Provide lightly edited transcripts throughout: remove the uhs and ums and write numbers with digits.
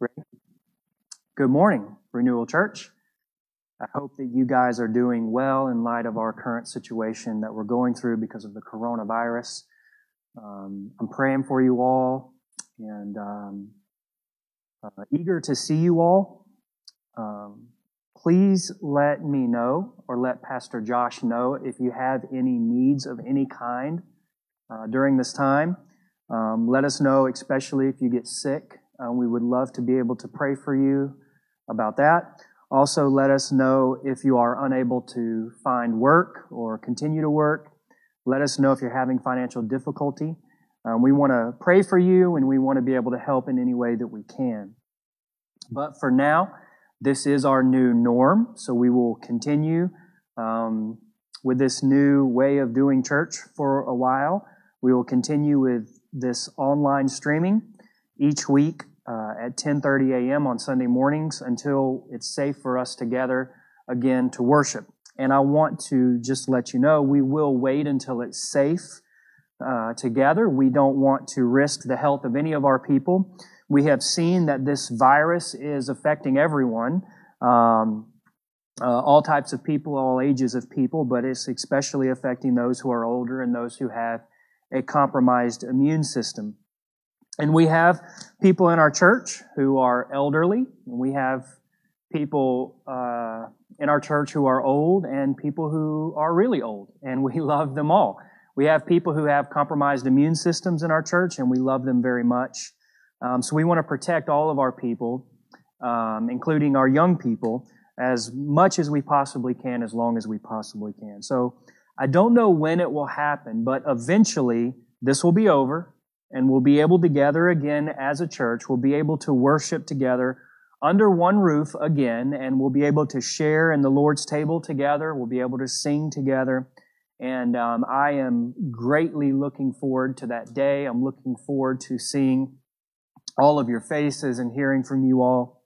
Great. Good morning, Renewal Church. I hope that you guys are doing well in light of our current situation that we're going through because of the coronavirus. I'm praying for you all and eager to see you all. Please let me know or let Pastor Josh know if you have any needs of any kind during this time. Let us know, especially if you get sick. We would love to be able to pray for you about that. Also, let us know if you are unable to find work or continue to work. Let us know if you're having financial difficulty. We want to pray for you, and we want to be able to help in any way that we can. But for now, this is our new norm, so we will continue with this new way of doing church for a while. We will continue with this online streaming each week at 10:30 a.m. on Sunday mornings until it's safe for us to gather again to worship. And I want to just let you know, we will wait until it's safe to gather. We don't want to risk the health of any of our people. We have seen that this virus is affecting everyone, all types of people, all ages of people, but it's especially affecting those who are older and those who have a compromised immune system. And we have people in our church who are elderly, and we have people in our church who are old and people who are really old, and we love them all. We have people who have compromised immune systems in our church, and we love them very much. So we want to protect all of our people, including our young people, as much as we possibly can, as long as we possibly can. So I don't know when it will happen, but eventually this will be over. And we'll be able to gather again as a church. We'll be able to worship together under one roof again, and we'll be able to share in the Lord's table together. We'll be able to sing together. And I am greatly looking forward to that day. I'm looking forward to seeing all of your faces and hearing from you all.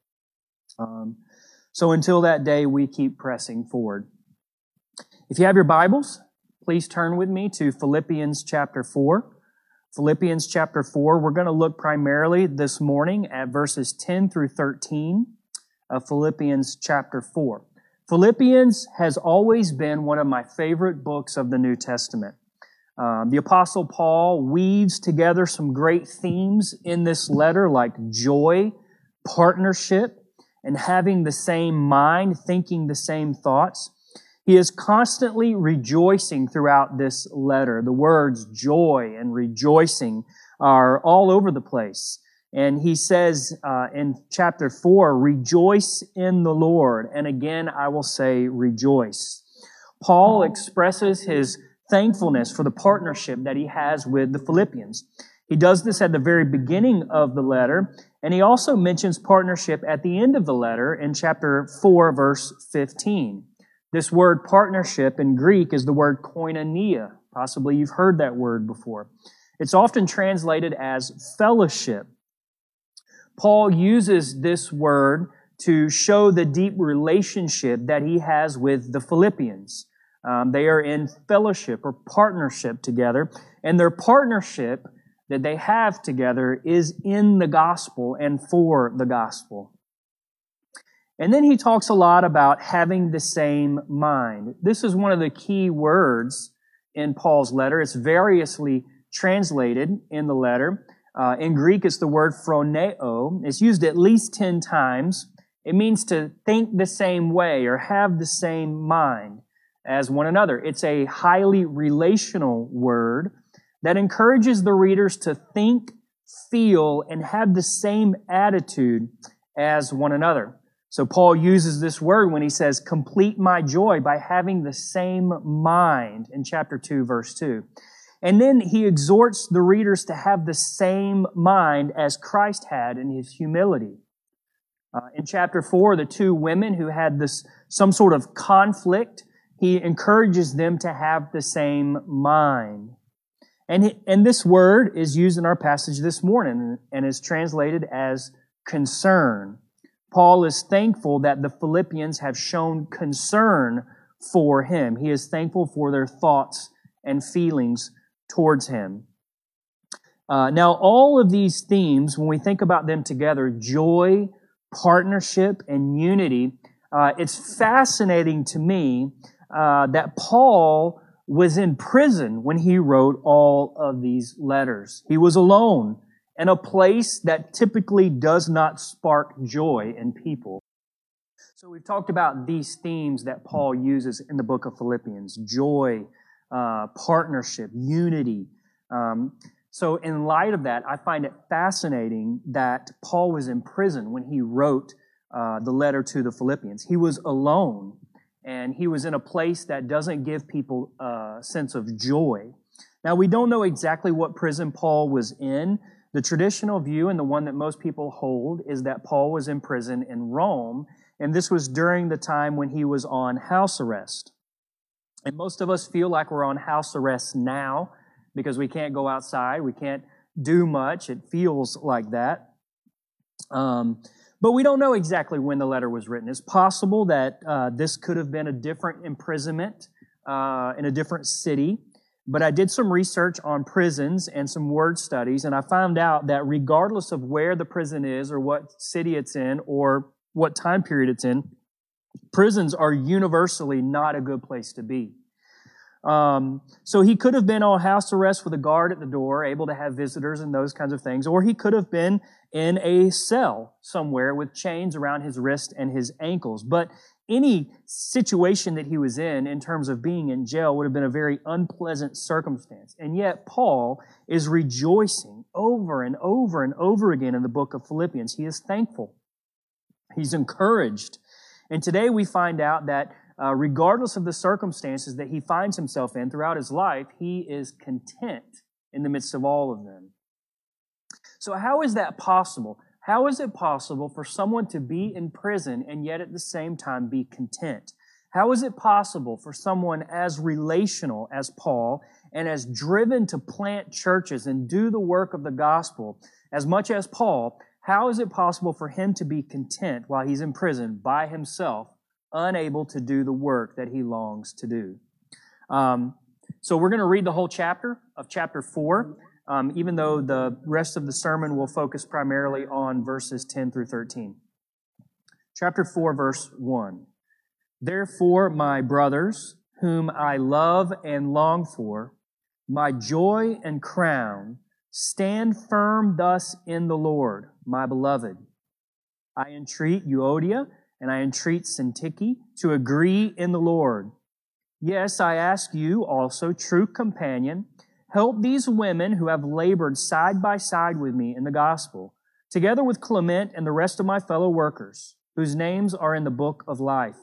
So until that day, we keep pressing forward. If you have your Bibles, please turn with me to Philippians chapter 4. Philippians chapter 4, we're going to look primarily this morning at verses 10 through 13 of Philippians chapter 4. Philippians has always been one of my favorite books of the New Testament. The Apostle Paul weaves together some great themes in this letter, like joy, partnership, and having the same mind, thinking the same thoughts. He is constantly rejoicing throughout this letter. The words joy and rejoicing are all over the place. And he says in chapter 4, rejoice in the Lord. And again, I will say rejoice. Paul expresses his thankfulness for the partnership that he has with the Philippians. He does this at the very beginning of the letter, and he also mentions partnership at the end of the letter in chapter 4, verse 15. This word partnership in Greek is the word koinonia. Possibly you've heard that word before. It's often translated as fellowship. Paul uses this word to show the deep relationship that he has with the Philippians. They are in fellowship or partnership together, and their partnership that they have together is in the gospel and for the gospel. And then he talks a lot about having the same mind. This is one of the key words in Paul's letter. It's variously translated in the letter. In Greek, it's the word phroneo. It's used at least 10 times. It means to think the same way or have the same mind as one another. It's a highly relational word that encourages the readers to think, feel, and have the same attitude as one another. So Paul uses this word when he says, complete my joy by having the same mind in chapter 2, verse 2. And then he exhorts the readers to have the same mind as Christ had in his humility. In chapter 4, the two women who had some sort of conflict, he encourages them to have the same mind. And this word is used in our passage this morning and is translated as concern. Paul is thankful that the Philippians have shown concern for him. He is thankful for their thoughts and feelings towards him. Now, all of these themes, when we think about them together, joy, partnership, and unity, it's fascinating to me that Paul was in prison when he wrote all of these letters. He was alone in a place that typically does not spark joy in people. So we've talked about these themes that Paul uses in the book of Philippians: joy, partnership, unity. So in light of that, I find it fascinating that Paul was in prison when he wrote the letter to the Philippians. He was alone, and he was in a place that doesn't give people a sense of joy. Now, we don't know exactly what prison Paul was in. The traditional view, and the one that most people hold, is that Paul was in prison in Rome, and this was during the time when he was on house arrest. And most of us feel like we're on house arrest now because we can't go outside, we can't do much. It feels like that. But we don't know exactly when the letter was written. It's possible that this could have been a different imprisonment in a different city. But I did some research on prisons and some word studies, and I found out that regardless of where the prison is or what city it's in or what time period it's in, prisons are universally not a good place to be. So he could have been on house arrest with a guard at the door, able to have visitors and those kinds of things, or he could have been in a cell somewhere with chains around his wrist and his ankles. But any situation that he was in terms of being in jail would have been a very unpleasant circumstance. And yet Paul is rejoicing over and over and over again in the book of Philippians. He is thankful. He's encouraged. And today we find out that regardless of the circumstances that he finds himself in throughout his life, he is content in the midst of all of them. So how is that possible? How is it possible for someone to be in prison and yet at the same time be content? How is it possible for someone as relational as Paul and as driven to plant churches and do the work of the gospel as much as Paul? How is it possible for him to be content while he's in prison by himself, unable to do the work that he longs to do? So we're going to read the whole chapter of chapter 4, even though the rest of the sermon will focus primarily on verses 10 through 13. Chapter 4, verse 1. Therefore, my brothers, whom I love and long for, my joy and crown, stand firm thus in the Lord, my beloved. I entreat Euodia and I entreat Syntyche to agree in the Lord. Yes, I ask you also, true companion, help these women who have labored side by side with me in the gospel, together with Clement and the rest of my fellow workers, whose names are in the book of life.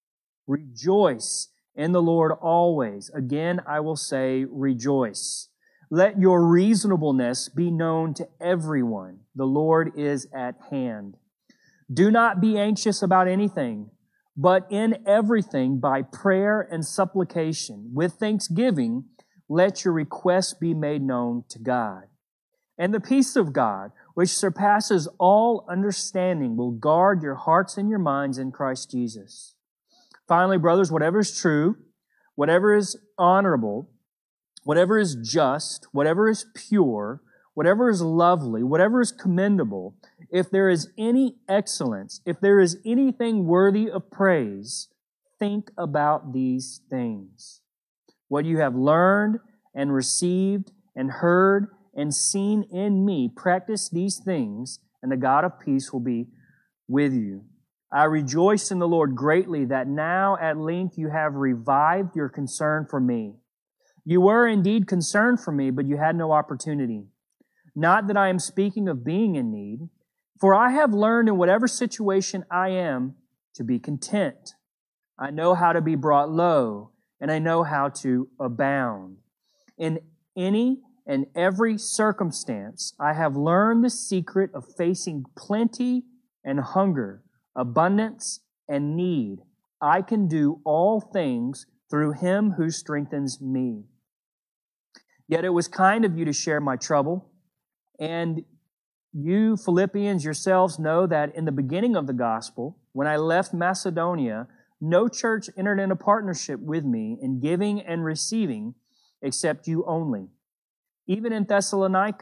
Rejoice in the Lord always. Again, I will say, rejoice. Let your reasonableness be known to everyone. The Lord is at hand. Do not be anxious about anything, but in everything by prayer and supplication, with thanksgiving, let your requests be made known to God. And the peace of God, which surpasses all understanding, will guard your hearts and your minds in Christ Jesus. Finally, brothers, whatever is true, whatever is honorable, whatever is just, whatever is pure, whatever is lovely, whatever is commendable, if there is any excellence, if there is anything worthy of praise, think about these things. What you have learned and received and heard and seen in me, practice these things, and the God of peace will be with you. I rejoice in the Lord greatly that now at length you have revived your concern for me. You were indeed concerned for me, but you had no opportunity. Not that I am speaking of being in need, for I have learned in whatever situation I am to be content. I know how to be brought low, and I know how to abound. In any and every circumstance, I have learned the secret of facing plenty and hunger, abundance and need. I can do all things through Him who strengthens me. Yet it was kind of you to share my trouble. And you, Philippians, yourselves know that in the beginning of the gospel, when I left Macedonia, no church entered into partnership with me in giving and receiving except you only. Even in Thessalonica,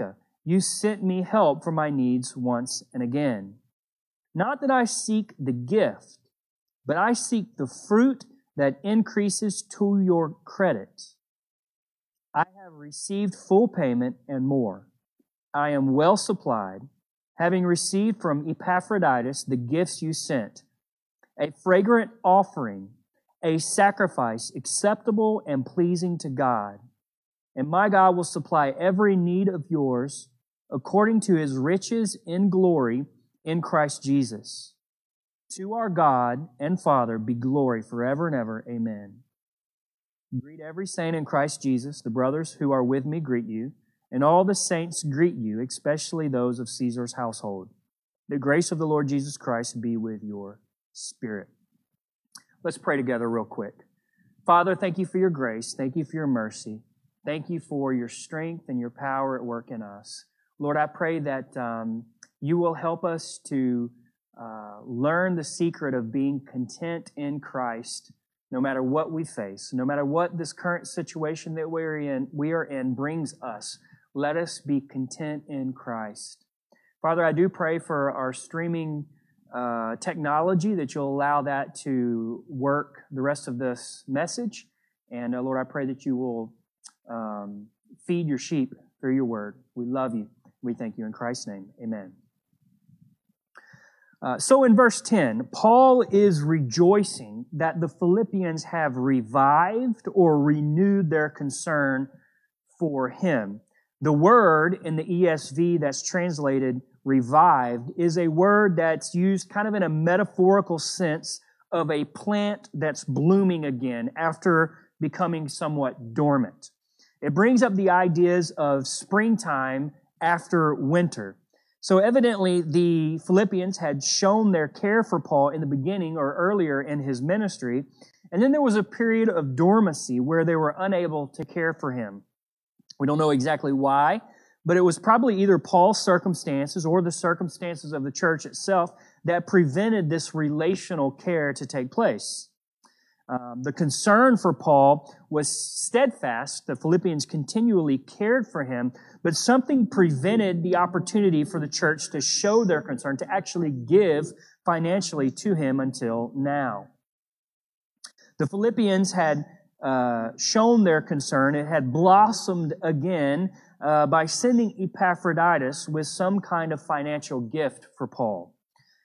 You sent me help for my needs once and again. Not that I seek the gift, but I seek the fruit that increases to your credit. I have received full payment and more. I am well supplied, having received from Epaphroditus the gifts you sent, a fragrant offering, a sacrifice acceptable and pleasing to God. And my God will supply every need of yours according to His riches in glory in Christ Jesus. To our God and Father be glory forever and ever. Amen. Greet every saint in Christ Jesus. The brothers who are with me greet you, and all the saints greet you, especially those of Caesar's household. The grace of the Lord Jesus Christ be with your spirit. Let's pray together real quick. Father, thank you for your grace. Thank you for your mercy. Thank you for your strength and your power at work in us. Lord, I pray that you will help us to learn the secret of being content in Christ, no matter what we face, no matter what this current situation that we are in brings us. Let us be content in Christ. Father, I do pray for our streaming technology, that you'll allow that to work the rest of this message. And Lord, I pray that you will feed your sheep through your word. We love you. We thank you in Christ's name. Amen. So in verse 10, Paul is rejoicing that the Philippians have revived or renewed their concern for him. The word in the ESV that's translated revived is a word that's used kind of in a metaphorical sense of a plant that's blooming again after becoming somewhat dormant. It brings up the ideas of springtime after winter. So evidently, the Philippians had shown their care for Paul in the beginning or earlier in his ministry, and then there was a period of dormancy where they were unable to care for him. We don't know exactly why, but it was probably either Paul's circumstances or the circumstances of the church itself that prevented this relational care to take place. The concern for Paul was steadfast. The Philippians continually cared for him, but something prevented the opportunity for the church to show their concern, to actually give financially to him until now. The Philippians had shown their concern. It had blossomed again by sending Epaphroditus with some kind of financial gift for Paul.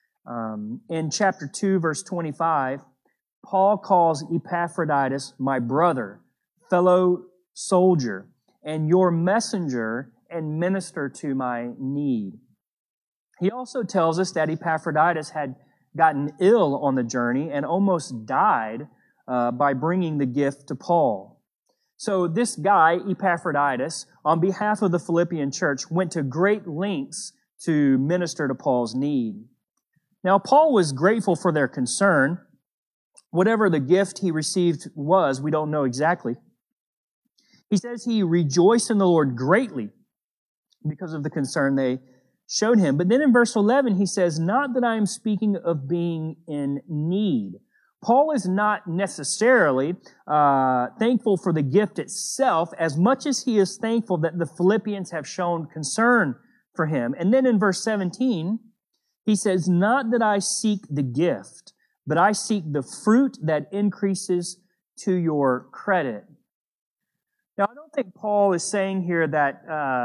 In chapter 2, verse 25, Paul calls Epaphroditus my brother, fellow soldier, and your messenger and minister to my need. He also tells us that Epaphroditus had gotten ill on the journey and almost died by bringing the gift to Paul. So this guy, Epaphroditus, on behalf of the Philippian church, went to great lengths to minister to Paul's need. Now, Paul was grateful for their concern. Whatever the gift he received was, we don't know exactly. He says he rejoiced in the Lord greatly because of the concern they showed him. But then in verse 11, he says, not that I am speaking of being in need. Paul is not necessarily thankful for the gift itself as much as he is thankful that the Philippians have shown concern for him. And then in verse 17, he says, not that I seek the gift, but I seek the fruit that increases to your credit. Now, I don't think Paul is saying here that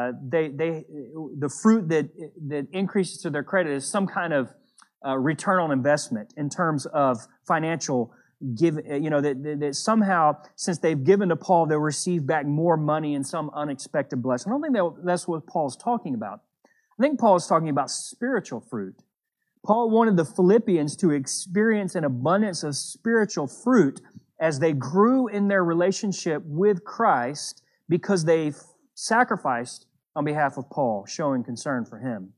the fruit that increases to their credit is some kind of return on investment in terms of financial give. That somehow, since they've given to Paul, they'll receive back more money in some unexpected blessing. I don't think that's what Paul's talking about. I think Paul is talking about spiritual fruit. Paul wanted the Philippians to experience an abundance of spiritual fruit as they grew in their relationship with Christ because they sacrificed on behalf of Paul, showing concern for him.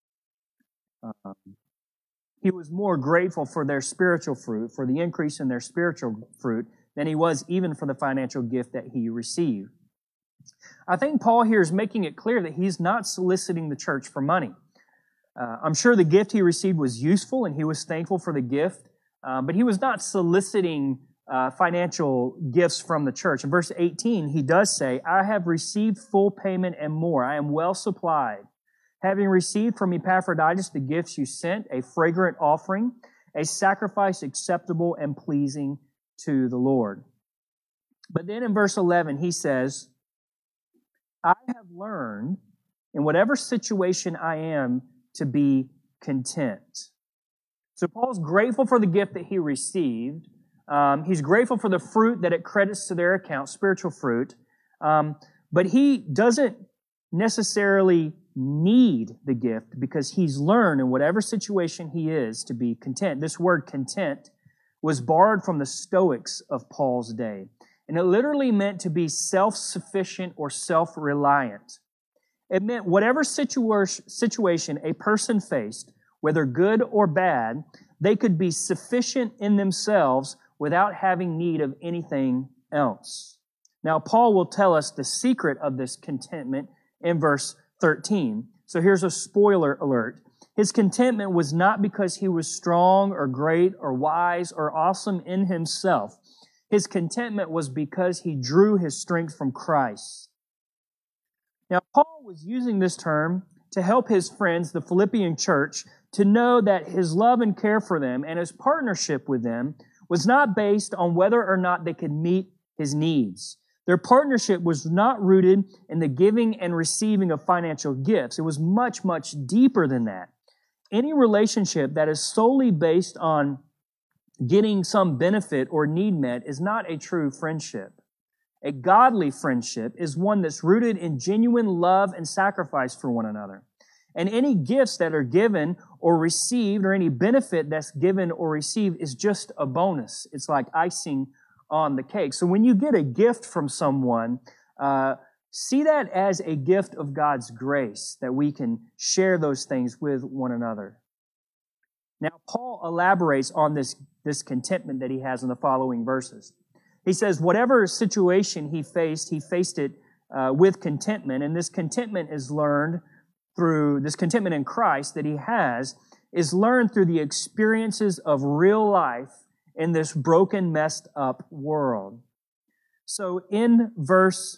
He was more grateful for their spiritual fruit, for the increase in their spiritual fruit, than he was even for the financial gift that he received. I think Paul here is making it clear that he's not soliciting the church for money. I'm sure the gift he received was useful and he was thankful for the gift, but he was not soliciting financial gifts from the church. In verse 18, he does say, I have received full payment and more. I am well supplied. Having received from Epaphroditus the gifts you sent, a fragrant offering, a sacrifice acceptable and pleasing to the Lord. But then in verse 11, he says, I have learned in whatever situation I am to be content. So Paul's grateful for the gift that he received. He's grateful for the fruit that it credits to their account, spiritual fruit. But he doesn't necessarily need the gift because he's learned in whatever situation he is to be content. This word content was borrowed from the Stoics of Paul's day. And it literally meant to be self-sufficient or self-reliant. It meant whatever situation a person faced, whether good or bad, they could be sufficient in themselves without having need of anything else. Now, Paul will tell us the secret of this contentment in verse 13. So here's a spoiler alert. His contentment was not because he was strong or great or wise or awesome in himself. His contentment was because he drew his strength from Christ. Now, Paul was using this term to help his friends, the Philippian church, to know that his love and care for them and his partnership with them was not based on whether or not they could meet his needs. Their partnership was not rooted in the giving and receiving of financial gifts. It was much, much deeper than that. Any relationship that is solely based on getting some benefit or need met is not a true friendship. A godly friendship is one that's rooted in genuine love and sacrifice for one another. And any gifts that are given or received, or any benefit that's given or received, is just a bonus. It's like icing on the cake. So when you get a gift from someone, see that as a gift of God's grace, that we can share those things with one another. Now, Paul elaborates on this contentment that he has in the following verses. He says, whatever situation he faced it with contentment, and this contentment is learned through, this contentment in Christ that he has, is learned through the experiences of real life in this broken, messed up world. So in verse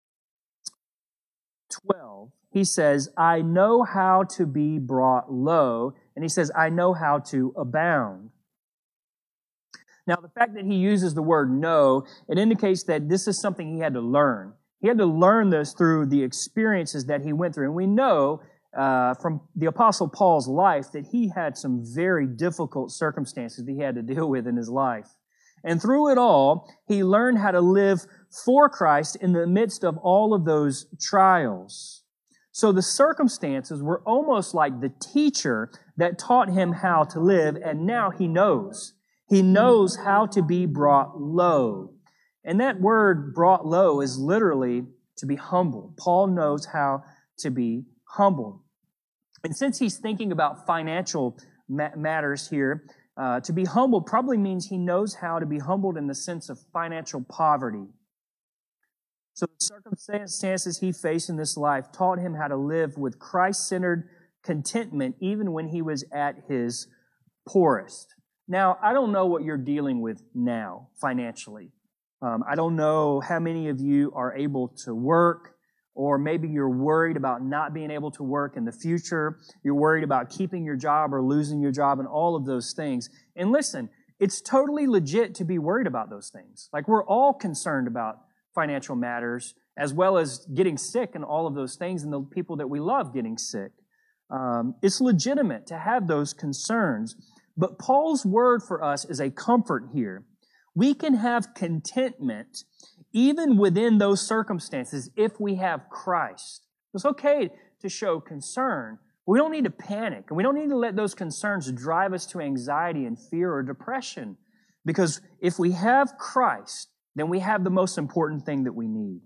12, he says, I know how to be brought low, and he says, I know how to abound. Now, the fact that he uses the word know, it indicates that this is something he had to learn. He had to learn this through the experiences that he went through. And we know from the Apostle Paul's life that he had some very difficult circumstances that he had to deal with in his life. And through it all, he learned how to live for Christ in the midst of all of those trials. So the circumstances were almost like the teacher that taught him how to live, and now he knows. He knows how to be brought low. And that word brought low is literally to be humble. Paul knows how to be humble. And since he's thinking about financial matters here, to be humble probably means he knows how to be humbled in the sense of financial poverty. So the circumstances he faced in this life taught him how to live with Christ-centered contentment even when he was at his poorest. Now, I don't know what you're dealing with now financially. I don't know how many of you are able to work, or maybe you're worried about not being able to work in the future. You're worried about keeping your job or losing your job and all of those things. And listen, it's totally legit to be worried about those things. Like, we're all concerned about financial matters, as well as getting sick and all of those things, and the people that we love getting sick. It's legitimate to have those concerns. But Paul's word for us is a comfort here. We can have contentment even within those circumstances if we have Christ. It's okay to show concern. We don't need to panic, and we don't need to let those concerns drive us to anxiety and fear or depression. Because if we have Christ, then we have the most important thing that we need.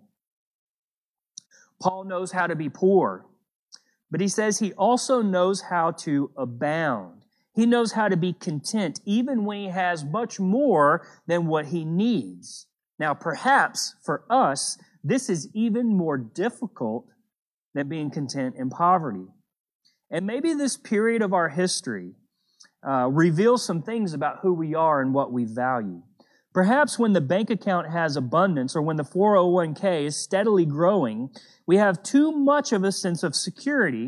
Paul knows how to be poor, but he says he also knows how to abound. He knows how to be content even when he has much more than what he needs. Now, perhaps for us, this is even more difficult than being content in poverty. And maybe this period of our history reveals some things about who we are and what we value. Perhaps when the bank account has abundance or when the 401k is steadily growing, we have too much of a sense of security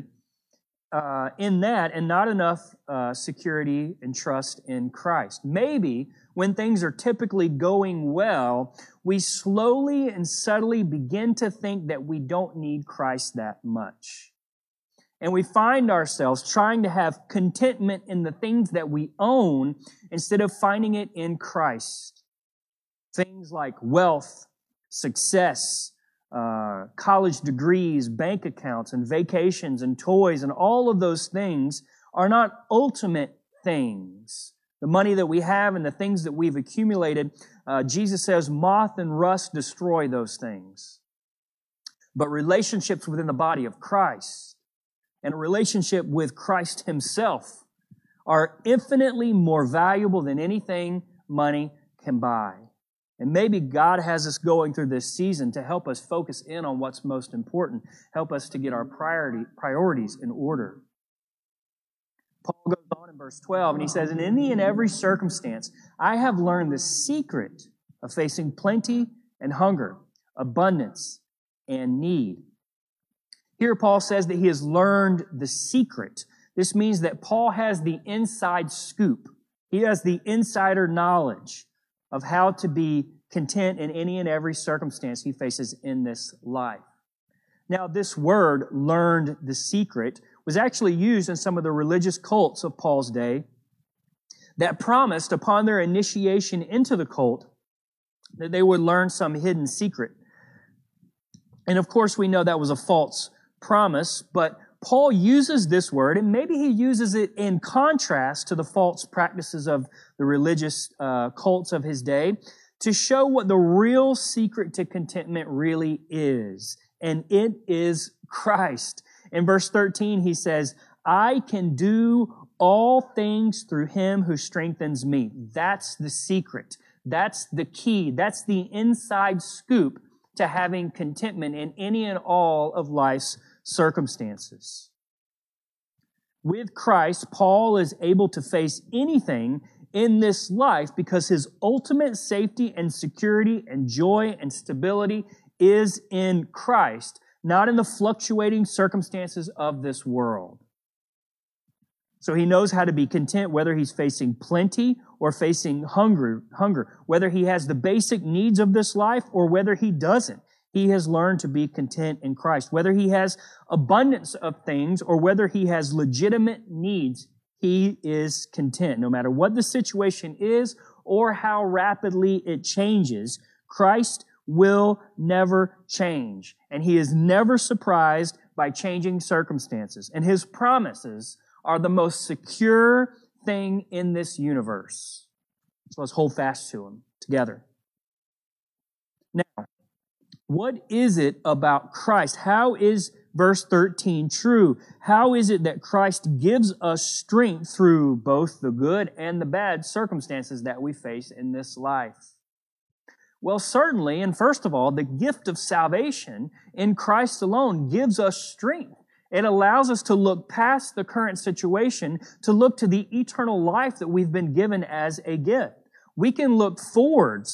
in that and not enough security and trust in Christ. Maybe when things are typically going well, we slowly and subtly begin to think that we don't need Christ that much. And we find ourselves trying to have contentment in the things that we own instead of finding it in Christ. Things like wealth, success, college degrees, bank accounts, and vacations, and toys, and all of those things are not ultimate things. The money that we have and the things that we've accumulated, Jesus says, moth and rust destroy those things. But relationships within the body of Christ and a relationship with Christ Himself are infinitely more valuable than anything money can buy. And maybe God has us going through this season to help us focus in on what's most important, help us to get our priorities in order. Paul goes on in verse 12, and he says, "In any and every circumstance, I have learned the secret of facing plenty and hunger, abundance and need." Here Paul says that he has learned the secret. This means that Paul has the inside scoop. He has the insider knowledge of how to be content in any and every circumstance he faces in this life. Now, this word, learned the secret, was actually used in some of the religious cults of Paul's day that promised upon their initiation into the cult that they would learn some hidden secret. And of course, we know that was a false promise, but Paul uses this word, and maybe he uses it in contrast to the false practices of the religious cults of his day to show what the real secret to contentment really is. And it is Christ. In verse 13, he says, "I can do all things through Him who strengthens me." That's the secret. That's the key. That's the inside scoop to having contentment in any and all of life's circumstances. With Christ, Paul is able to face anything in this life because his ultimate safety and security and joy and stability is in Christ, not in the fluctuating circumstances of this world. So he knows how to be content whether he's facing plenty or facing hunger, whether he has the basic needs of this life or whether he doesn't. He has learned to be content in Christ. Whether he has abundance of things or whether he has legitimate needs, he is content. No matter what the situation is or how rapidly it changes, Christ will never change. And He is never surprised by changing circumstances. And His promises are the most secure thing in this universe. So let's hold fast to them together. Now, what is it about Christ? How is verse 13 true? How is it that Christ gives us strength through both the good and the bad circumstances that we face in this life? Well, certainly, and first of all, the gift of salvation in Christ alone gives us strength. It allows us to look past the current situation, to look to the eternal life that we've been given as a gift. We can look forward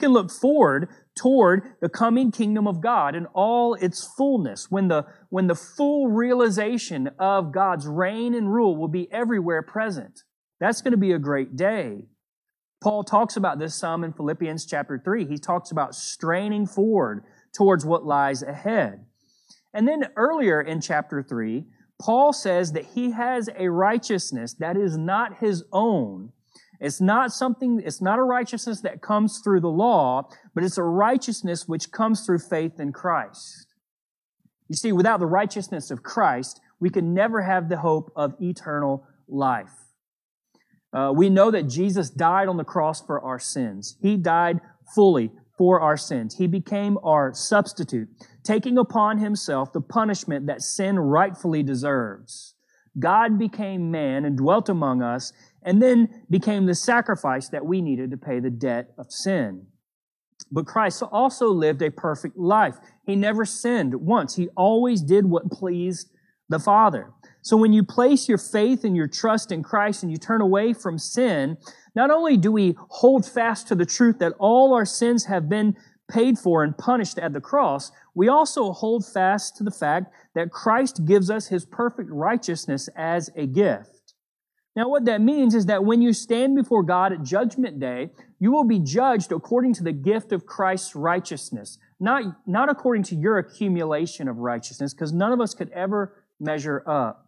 toward the coming kingdom of God in all its fullness, when the full realization of God's reign and rule will be everywhere present. That's going to be a great day. Paul talks about this some in Philippians chapter 3. He talks about straining forward towards what lies ahead. And then earlier in chapter 3, Paul says that he has a righteousness that is not his own. It's not a righteousness that comes through the law, but it's a righteousness which comes through faith in Christ. You see, without the righteousness of Christ, we can never have the hope of eternal life. We know that Jesus died on the cross for our sins. He died fully for our sins. He became our substitute, taking upon Himself the punishment that sin rightfully deserves. God became man and dwelt among us, and then became the sacrifice that we needed to pay the debt of sin. But Christ also lived a perfect life. He never sinned once. He always did what pleased the Father. So when you place your faith and your trust in Christ and you turn away from sin, not only do we hold fast to the truth that all our sins have been paid for and punished at the cross, we also hold fast to the fact that Christ gives us His perfect righteousness as a gift. Now what that means is that when you stand before God at Judgment Day, you will be judged according to the gift of Christ's righteousness, not according to your accumulation of righteousness, because none of us could ever measure up.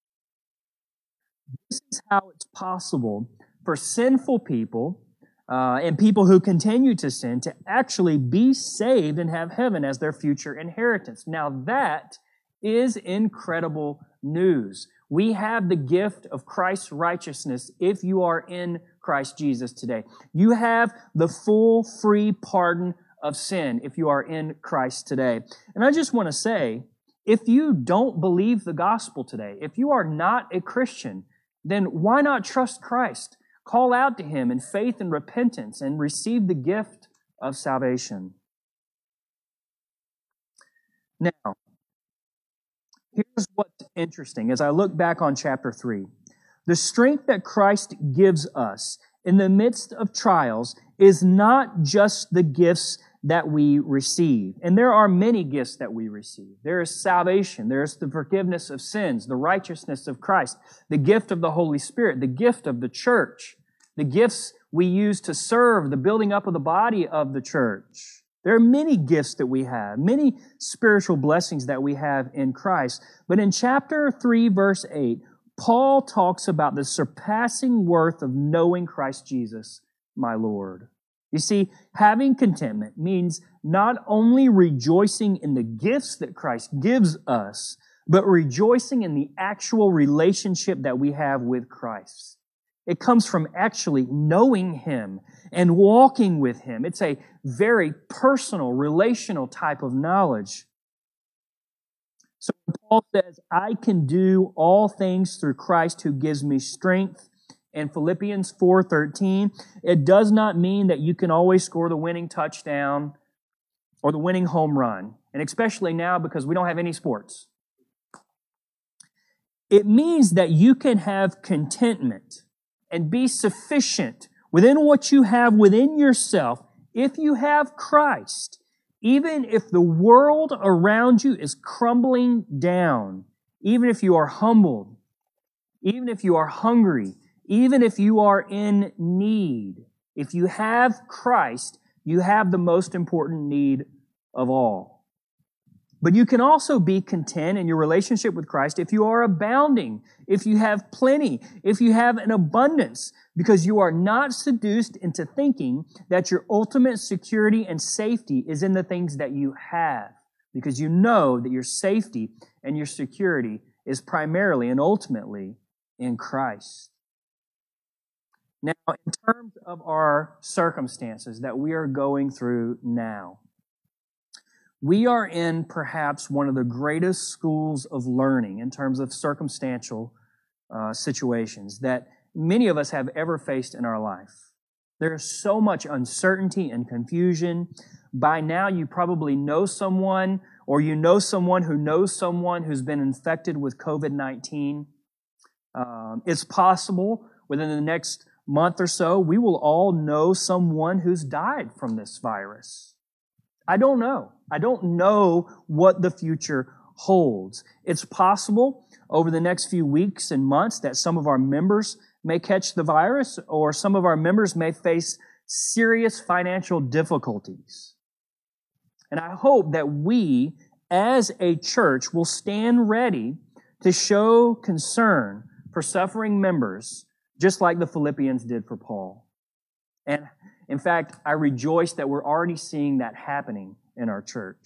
This is how it's possible for sinful people and people who continue to sin to actually be saved and have heaven as their future inheritance. Now that is incredible news. We have the gift of Christ's righteousness if you are in Christ Jesus today. You have the full, free pardon of sin if you are in Christ today. And I just want to say, if you don't believe the gospel today, if you are not a Christian, then why not trust Christ? Call out to Him in faith and repentance and receive the gift of salvation. Now, here's what's interesting as I look back on chapter 3. The strength that Christ gives us in the midst of trials is not just the gifts that we receive. And there are many gifts that we receive. There is salvation. There is the forgiveness of sins, the righteousness of Christ, the gift of the Holy Spirit, the gift of the church, the gifts we use to serve, the building up of the body of the church. There are many gifts that we have, many spiritual blessings that we have in Christ. But in chapter 3, verse 8, Paul talks about the surpassing worth of knowing Christ Jesus, my Lord. You see, having contentment means not only rejoicing in the gifts that Christ gives us, but rejoicing in the actual relationship that we have with Christ. It comes from actually knowing Him and walking with Him. It's a very personal, relational type of knowledge. So Paul says, I can do all things through Christ who gives me strength. In Philippians 4:13, it does not mean that you can always score the winning touchdown or the winning home run, and especially now because we don't have any sports. It means that you can have contentment and be sufficient within what you have within yourself if you have Christ, even if the world around you is crumbling down, even if you are humbled, even if you are hungry, even if you are in need. If you have Christ, you have the most important need of all. But you can also be content in your relationship with Christ if you are abounding, if you have plenty, if you have an abundance, because you are not seduced into thinking that your ultimate security and safety is in the things that you have, because you know that your safety and your security is primarily and ultimately in Christ. Now, in terms of our circumstances that we are going through now, we are in perhaps one of the greatest schools of learning in terms of circumstantial situations that many of us have ever faced in our life. There's so much uncertainty and confusion. By now, you probably know someone, or you know someone who knows someone who's been infected with COVID-19. It's possible within the next month or so, we will all know someone who's died from this virus. I don't know. I don't know what the future holds. It's possible over the next few weeks and months that some of our members may catch the virus, or some of our members may face serious financial difficulties. And I hope that we, as a church, will stand ready to show concern for suffering members, just like the Philippians did for Paul. And in fact, I rejoice that we're already seeing that happening in our church.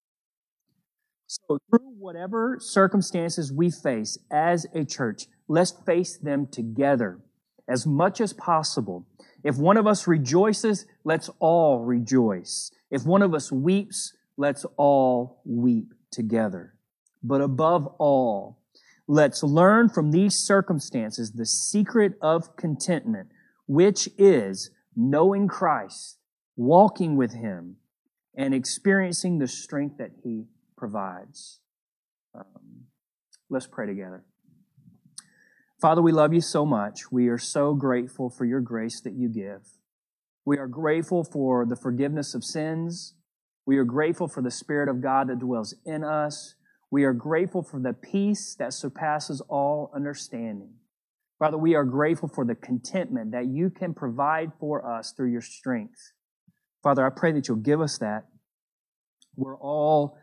So through whatever circumstances we face as a church, let's face them together as much as possible. If one of us rejoices, let's all rejoice. If one of us weeps, let's all weep together. But above all, let's learn from these circumstances the secret of contentment, which is knowing Christ, walking with Him, and experiencing the strength that He provides. Let's pray together. Father, we love you so much. We are so grateful for your grace that you give. We are grateful for the forgiveness of sins. We are grateful for the Spirit of God that dwells in us. We are grateful for the peace that surpasses all understanding. Father, we are grateful for the contentment that you can provide for us through your strength. Father, I pray that you'll give us that. We're all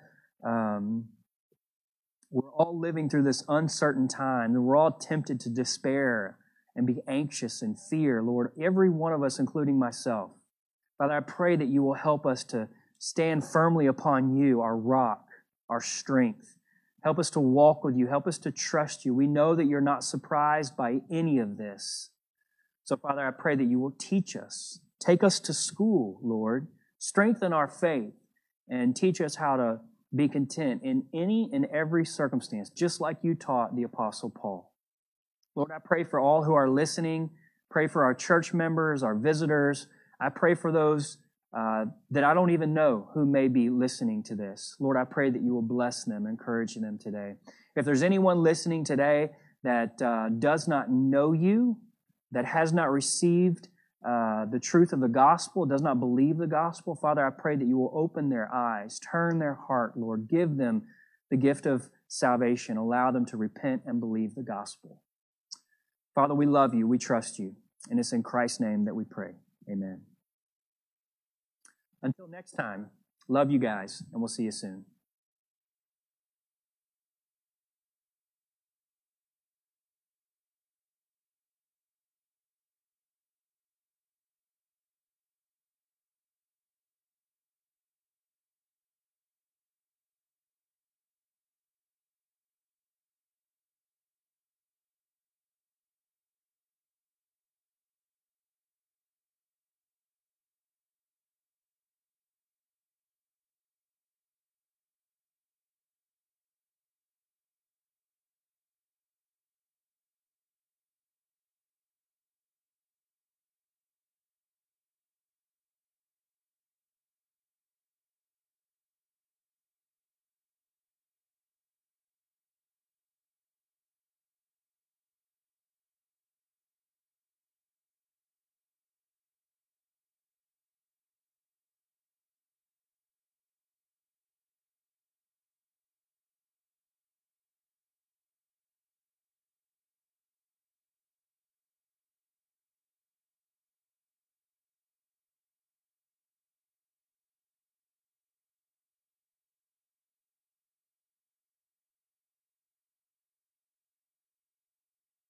living through this uncertain time, and we're all tempted to despair and be anxious and fear, Lord, every one of us, including myself. Father, I pray that you will help us to stand firmly upon you, our rock, our strength. Help us to walk with you. Help us to trust you. We know that you're not surprised by any of this. So, Father, I pray that you will teach us. Take us to school, Lord. Strengthen our faith and teach us how to be content in any and every circumstance, just like you taught the Apostle Paul. Lord, I pray for all who are listening. Pray for our church members, our visitors. I pray for those that I don't even know who may be listening to this. Lord, I pray that you will bless them, encourage them today. If there's anyone listening today that does not know you, that has not received the truth of the gospel, does not believe the gospel, Father, I pray that you will open their eyes, turn their heart, Lord. Give them the gift of salvation. Allow them to repent and believe the gospel. Father, we love you. We trust you. And it's in Christ's name that we pray. Amen. Until next time, love you guys, and we'll see you soon.